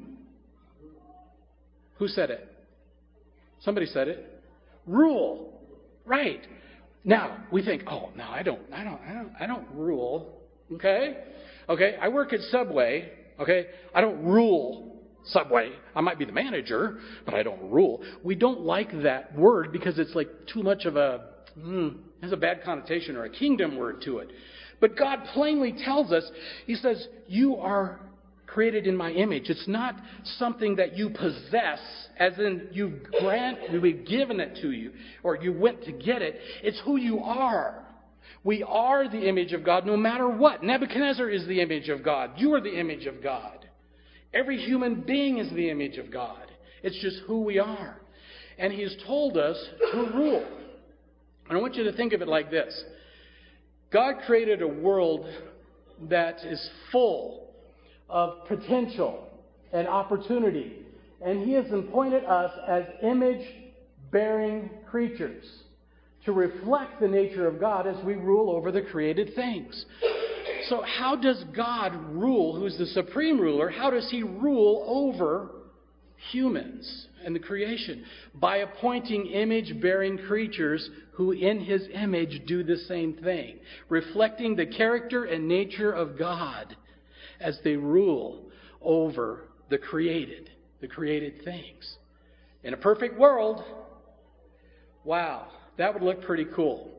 Who said it? Somebody said it. Rule. Right. Now, we think, oh, no, I don't, I don't, I don't, I don't rule. Okay? Okay, I work at Subway. Okay? I don't rule Subway. I might be the manager, but I don't rule. We don't like that word because it's like too much of a, mm, has a bad connotation or a kingdom word to it. But God plainly tells us, He says, you are created in my image. It's not something that you possess, as in you've granted, we've given it to you, or you went to get it. It's who you are. We are the image of God no matter what. Nebuchadnezzar is the image of God. You are the image of God. Every human being is the image of God. It's just who we are. And He has told us to rule. And I want you to think of it like this. God created a world that is full of potential and opportunity. And He has appointed us as image-bearing creatures to reflect the nature of God as we rule over the created things. So how does God rule, who's the supreme ruler, how does He rule over humans and the creation? By appointing image-bearing creatures who in His image do the same thing, reflecting the character and nature of God as they rule over the created, the created things. In a perfect world, wow, that would look pretty cool.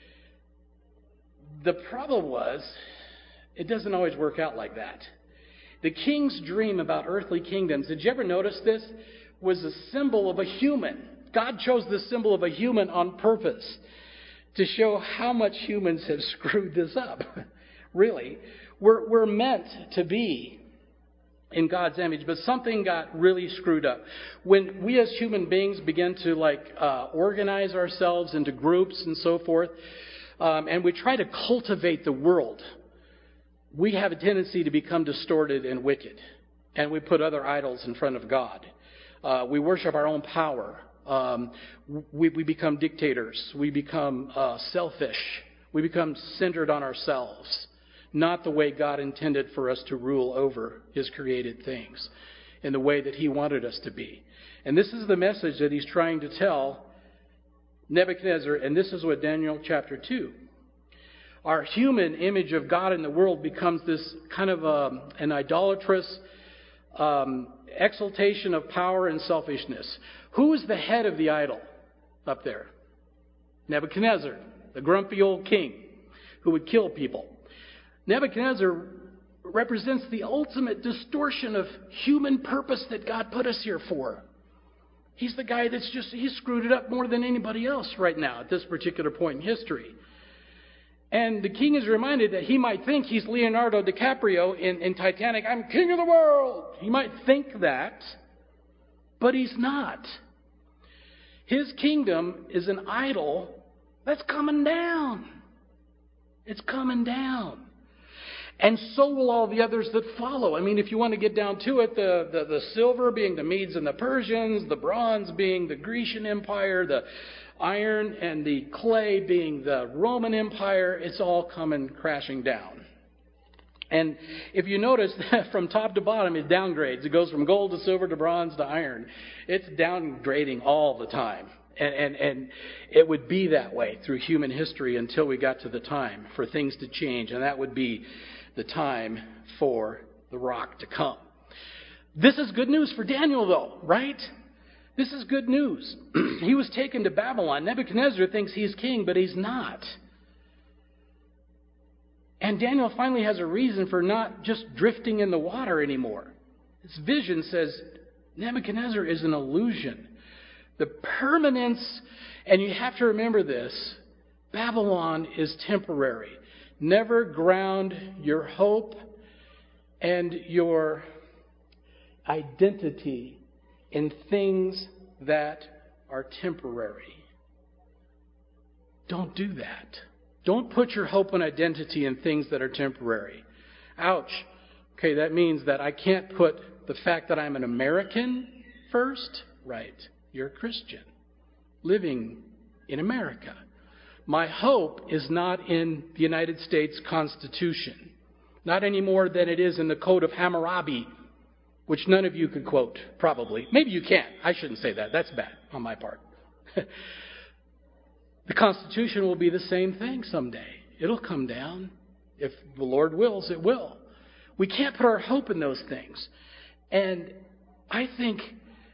The problem was, it doesn't always work out like that. The king's dream about earthly kingdoms, did you ever notice this? Was a symbol of a human. God chose the symbol of a human on purpose to show how much humans have screwed this up. Really. We're, we're meant to be in God's image, but something got really screwed up. When we as human beings begin to like uh, organize ourselves into groups and so forth, um, and we try to cultivate the world, we have a tendency to become distorted and wicked. And we put other idols in front of God. Uh, we worship our own power. Um, we, we become dictators. We become uh, selfish. We become centered on ourselves. Not the way God intended for us to rule over His created things in the way that He wanted us to be. And this is the message that He's trying to tell Nebuchadnezzar, and this is what Daniel chapter two. Our human image of God in the world becomes this kind of a, an idolatrous um, exaltation of power and selfishness. Who is the head of the idol up there? Nebuchadnezzar, the grumpy old king who would kill people. Nebuchadnezzar represents the ultimate distortion of human purpose that God put us here for. He's the guy that's just, he screwed it up more than anybody else right now at this particular point in history. And the king is reminded that he might think he's Leonardo DiCaprio in, in Titanic. I'm king of the world. He might think that, but he's not. His kingdom is an idol that's coming down. It's coming down. And so will all the others that follow. I mean, if you want to get down to it, the, the, the silver being the Medes and the Persians, the bronze being the Grecian Empire, the iron and the clay being the Roman Empire, it's all coming crashing down. And if you notice, from top to bottom, it downgrades. It goes from gold to silver to bronze to iron. It's downgrading all the time. And, and, and it would be that way through human history until we got to the time for things to change. And that would be the time for the rock to come. This is good news for Daniel, though, right? This is good news. He was taken to Babylon. Nebuchadnezzar thinks he's king, but he's not. And Daniel finally has a reason for not just drifting in the water anymore. His vision says Nebuchadnezzar is an illusion. The permanence, and you have to remember this, Babylon is temporary. Never ground your hope and your identity in things that are temporary. Don't do that. Don't put your hope and identity in things that are temporary. Ouch. Okay, that means that I can't put the fact that I'm an American first. Right. You're a Christian living in America. My hope is not in the United States Constitution. Not any more than it is in the Code of Hammurabi, which none of you could quote, probably. Maybe you can. I shouldn't say that. That's bad on my part. The Constitution will be the same thing someday. It'll come down. If the Lord wills, it will. We can't put our hope in those things. And I think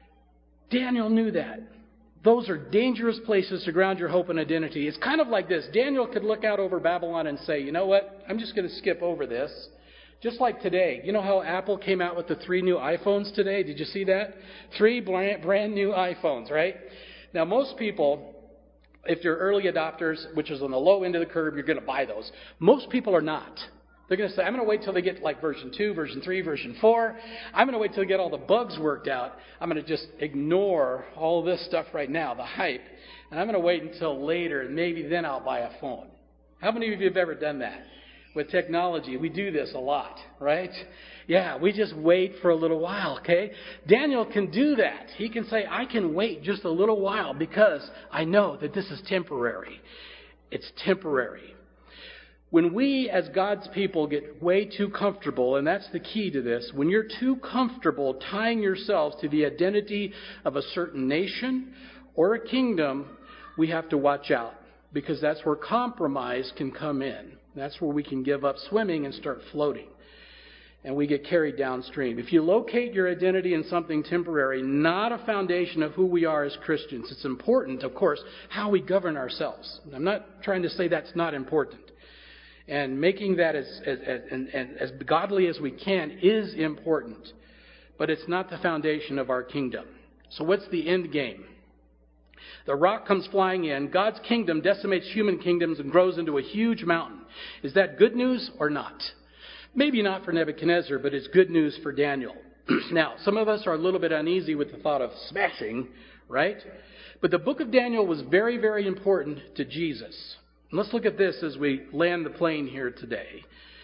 Daniel knew that. Those are dangerous places to ground your hope and identity. It's kind of like this. Daniel could look out over Babylon and say, you know what? I'm just going to skip over this. Just like today. You know how Apple came out with the three new iPhones today? Did you see that? Three brand, brand new iPhones, right? Now, most people, if you're early adopters, which is on the low end of the curve, you're going to buy those. Most people are not. They're going to say, I'm going to wait till they get like version two, version three, version four. I'm going to wait till they get all the bugs worked out. I'm going to just ignore all this stuff right now, the hype. And I'm going to wait until later, and maybe then I'll buy a phone. How many of you have ever done that? With technology, we do this a lot, right? Yeah, we just wait for a little while, okay? Daniel can do that. He can say, I can wait just a little while because I know that this is temporary. It's temporary. When we, as God's people, get way too comfortable, and that's the key to this, when you're too comfortable tying yourselves to the identity of a certain nation or a kingdom, we have to watch out because that's where compromise can come in. That's where we can give up swimming and start floating. And we get carried downstream. If you locate your identity in something temporary, not a foundation of who we are as Christians, it's important, of course, how we govern ourselves. I'm not trying to say that's not important. And making that as, as, as, as, as godly as we can is important. But it's not the foundation of our kingdom. So what's the end game? The rock comes flying in. God's kingdom decimates human kingdoms and grows into a huge mountain. Is that good news or not? Maybe not for Nebuchadnezzar, but it's good news for Daniel. Now, some of us are a little bit uneasy with the thought of smashing, right? But the book of Daniel was very, very important to Jesus. And let's look at this as we land the plane here today.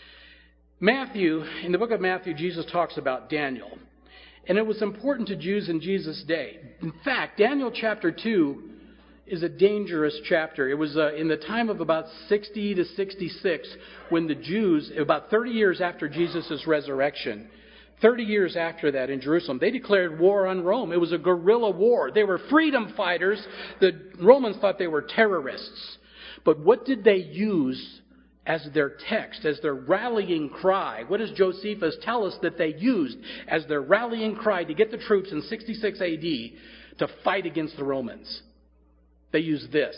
Matthew, in the book of Matthew, Jesus talks about Daniel. And it was important to Jews in Jesus' day. In fact, Daniel chapter two is a dangerous chapter. It was uh, in the time of about sixty to sixty-six when the Jews, about thirty years after Jesus' resurrection, thirty years after that in Jerusalem, they declared war on Rome. It was a guerrilla war. They were freedom fighters. The Romans thought they were terrorists. But what did they use as their text, as their rallying cry? What does Josephus tell us that they used as their rallying cry to get the troops in sixty-six A D to fight against the Romans? They used this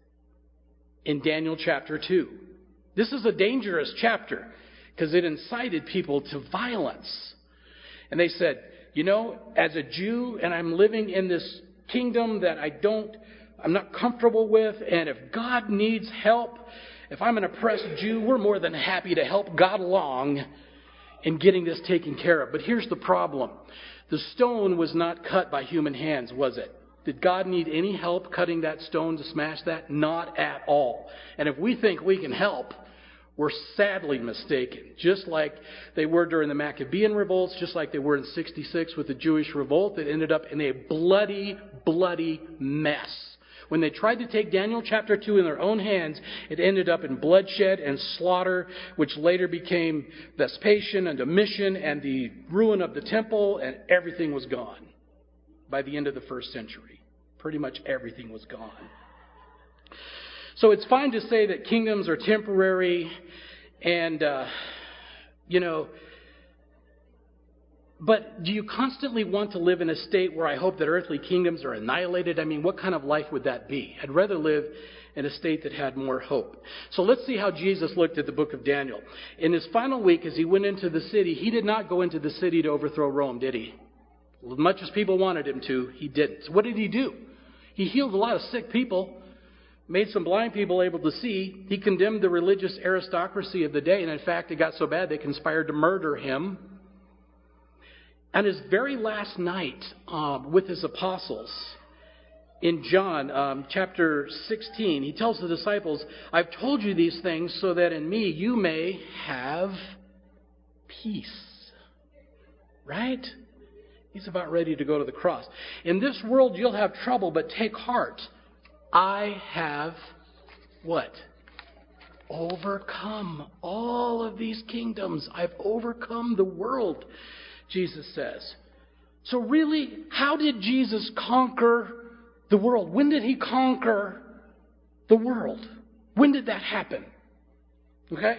in Daniel chapter two. This is a dangerous chapter because it incited people to violence. And they said, you know, as a Jew and I'm living in this kingdom that I don't, I'm not comfortable with, and if God needs help, if I'm an oppressed Jew, we're more than happy to help God along in getting this taken care of. But here's the problem. The stone was not cut by human hands, was it? Did God need any help cutting that stone to smash that? Not at all. And if we think we can help, we're sadly mistaken. Just like they were during the Maccabean revolts, just like they were in sixty-six with the Jewish revolt that ended up in a bloody, bloody mess When they tried to take Daniel chapter two in their own hands, it ended up in bloodshed and slaughter, which later became Vespasian and Domitian and the ruin of the temple, and everything was gone by the end of the first century. Pretty much everything was gone. So it's fine to say that kingdoms are temporary and, uh, you know, but do you constantly want to live in a state where I hope that earthly kingdoms are annihilated? I mean, what kind of life would that be? I'd rather live in a state that had more hope. So let's see how Jesus looked at the book of Daniel. In his final week, as he went into the city, he did not go into the city to overthrow Rome, did he? As much as people wanted him to, he didn't. So what did he do? He healed a lot of sick people, made some blind people able to see. He condemned the religious aristocracy of the day, and in fact, it got so bad they conspired to murder him. On his very last night um, with his apostles, in John um, chapter sixteen, he tells the disciples, I've told you these things so that in me you may have peace. Right? He's about ready to go to the cross. In this world you'll have trouble, but take heart. I have what? Overcome all of these kingdoms. I've overcome the world, Jesus says. So really, how did Jesus conquer the world? When did he conquer the world? When did that happen? Okay?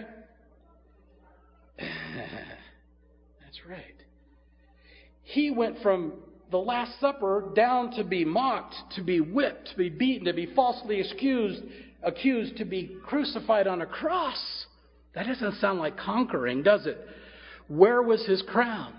That's right. He went from the Last Supper down to be mocked, to be whipped, to be beaten, to be falsely accused, accused to be crucified on a cross. That doesn't sound like conquering, does it? Where was his crown?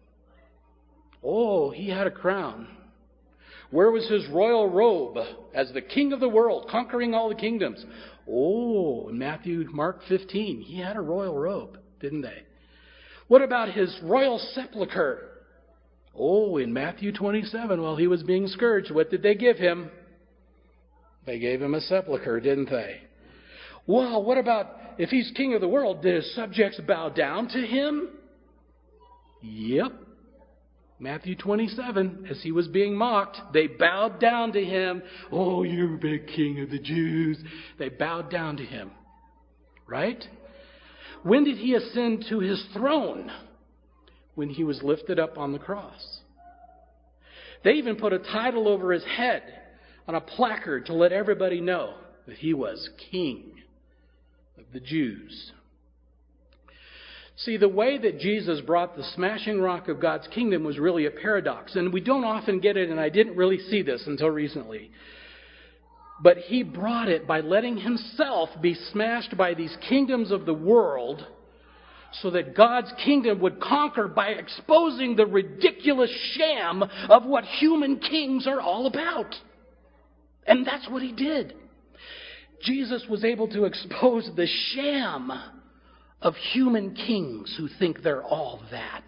Oh, he had a crown. Where was his royal robe as the king of the world, conquering all the kingdoms? Oh, in Matthew, Mark fifteen, he had a royal robe, didn't they? What about his royal sepulcher? Oh, in Matthew twenty-seven, while he was being scourged, what did they give him? They gave him a sepulcher, didn't they? Well, what about if he's king of the world, did his subjects bow down to him? Yep. Matthew twenty-seven, as he was being mocked, they bowed down to him. Oh, you're the king of the Jews. They bowed down to him. Right? When did he ascend to his throne? When he was lifted up on the cross. They even put a title over his head on a placard to let everybody know that he was king of the Jews. See, the way that Jesus brought the smashing rock of God's kingdom was really a paradox. And we don't often get it, and I didn't really see this until recently. But he brought it by letting himself be smashed by these kingdoms of the world so that God's kingdom would conquer by exposing the ridiculous sham of what human kings are all about. And that's what he did. Jesus was able to expose the sham of human kings who think they're all that.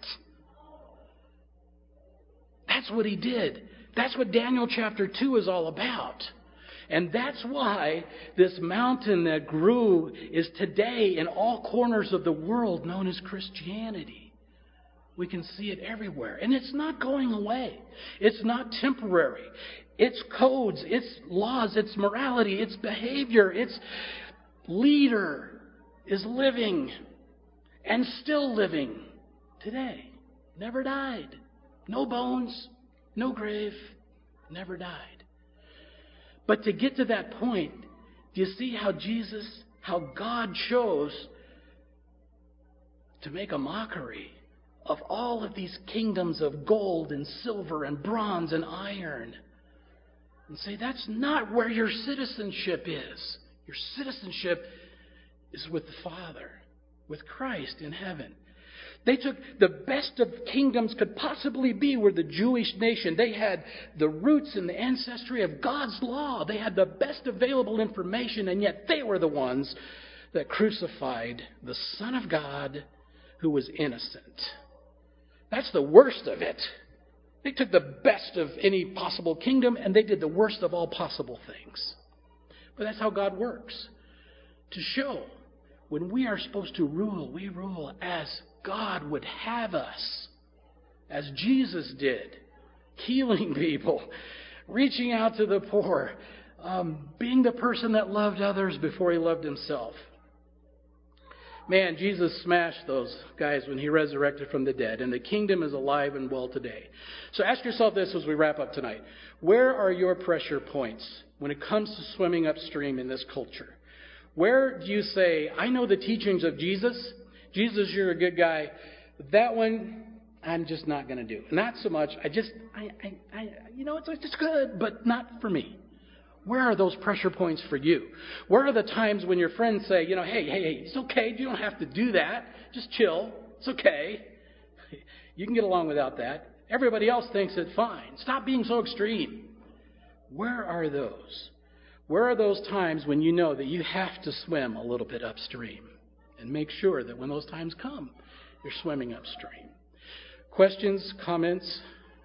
That's what he did. That's what Daniel chapter two is all about. And that's why this mountain that grew is today in all corners of the world known as Christianity. We can see it everywhere. And it's not going away. It's not temporary. Its codes, its laws, its morality, its behavior, its leader is living and still living today. Never died. No bones, no grave, never died. But to get to that point, do you see how Jesus, how God chose to make a mockery of all of these kingdoms of gold and silver and bronze and iron? And say, that's not where your citizenship is. Your citizenship is with the Father, with Christ in heaven. They took the best of kingdoms could possibly be were the Jewish nation. They had the roots and the ancestry of God's law. They had the best available information, and yet they were the ones that crucified the Son of God who was innocent. That's the worst of it. They took the best of any possible kingdom, and they did the worst of all possible things. But that's how God works. To show when we are supposed to rule, we rule as God would have us, as Jesus did, healing people, reaching out to the poor, um, being the person that loved others before he loved himself. Man, Jesus smashed those guys when he resurrected from the dead, and the kingdom is alive and well today. So ask yourself this as we wrap up tonight. Where are your pressure points when it comes to swimming upstream in this culture? Where do you say, I know the teachings of Jesus. Jesus, you're a good guy. That one, I'm just not going to do. Not so much. I just, I, I, I, you know, it's, it's good, but not for me. Where are those pressure points for you? Where are the times when your friends say, you know, hey, hey, hey, it's okay. You don't have to do that. Just chill. It's okay. You can get along without that. Everybody else thinks it's fine. Stop being so extreme. Where are those? Where are those times when you know that you have to swim a little bit upstream? And make sure that when those times come, you're swimming upstream. Questions, comments?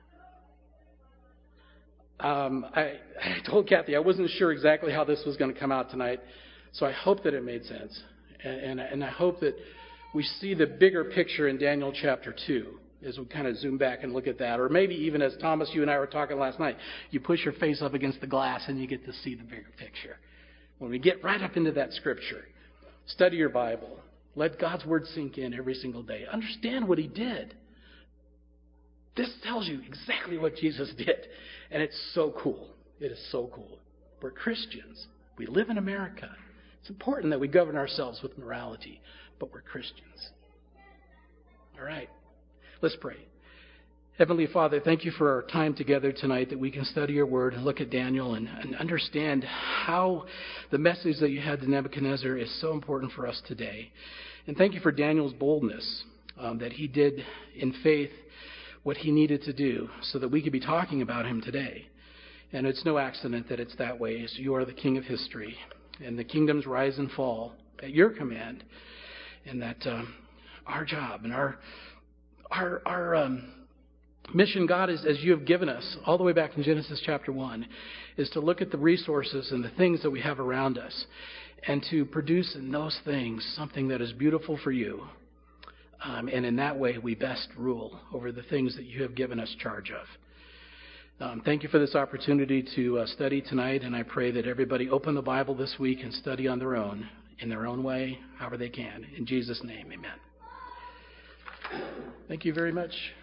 Um, I, I told Kathy I wasn't sure exactly how this was going to come out tonight, so I hope that it made sense. And, and, and I hope that we see the bigger picture in Daniel chapter two as we kind of zoom back and look at that. Or maybe even as Thomas, you and I were talking last night, you push your face up against the glass and you get to see the bigger picture. When we get right up into that scripture, study your Bible. Let God's word sink in every single day. Understand what he did. This tells you exactly what Jesus did. And it's so cool. It is so cool. We're Christians. We live in America. It's important that we govern ourselves with morality, but we're Christians. All right. Let's pray. Heavenly Father, thank you for our time together tonight, that we can study your word and look at Daniel and, and understand how the message that you had to Nebuchadnezzar is so important for us today. And thank you for Daniel's boldness, um, that he did in faith what he needed to do so that we could be talking about him today. And it's no accident that it's that way. So you are the king of history, and the kingdoms rise and fall at your command. And that um, our job and our our our um, mission, God, is as you have given us all the way back in Genesis chapter one, is to look at the resources and the things that we have around us, and to produce in those things something that is beautiful for you. Um, and in that way, we best rule over the things that you have given us charge of. Um, thank you for this opportunity to uh, study tonight, and I pray that everybody open the Bible this week and study on their own, in their own way, however they can. In Jesus' name, amen. Thank you very much.